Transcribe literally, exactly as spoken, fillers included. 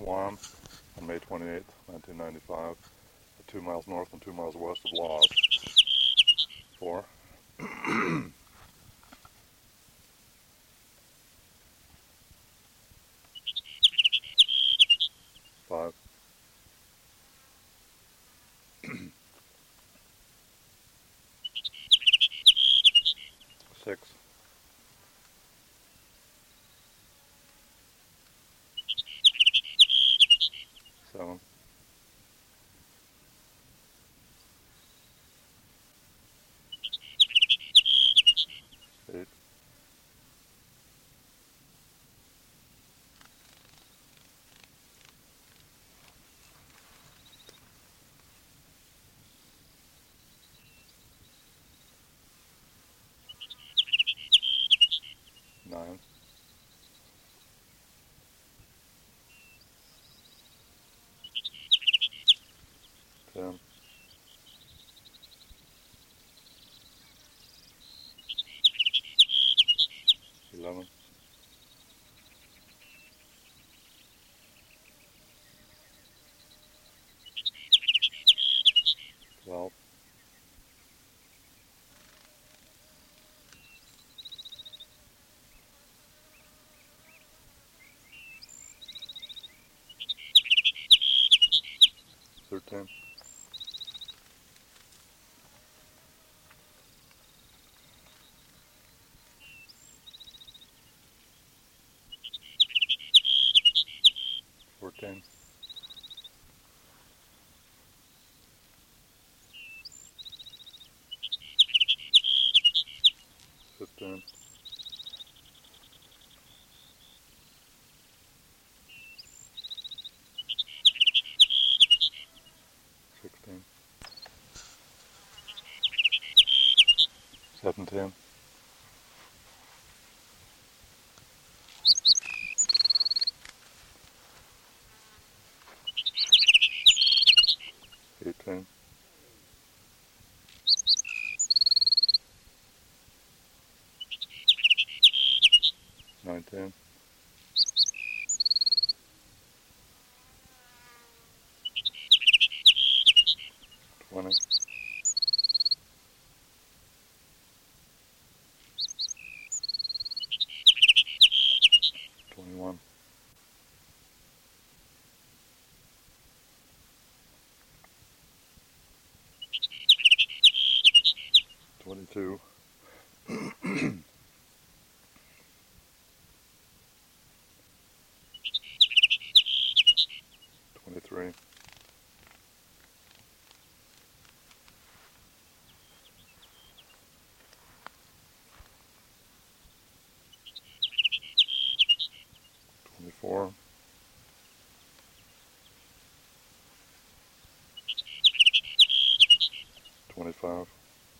Guam on May twenty-eighth, nineteen ninety-five, at two miles north and two miles west of Laos. Four. Five. Six. Seven. Eight. Nine. Ten. Eleven. Twelve. Thirteen. Fourteen. Fifteen. Sixteen. Seventeen. Eighteen. Nineteen. Twenty. Twenty-one. Twenty-two. Twenty-three. Twenty-four. Twenty-five.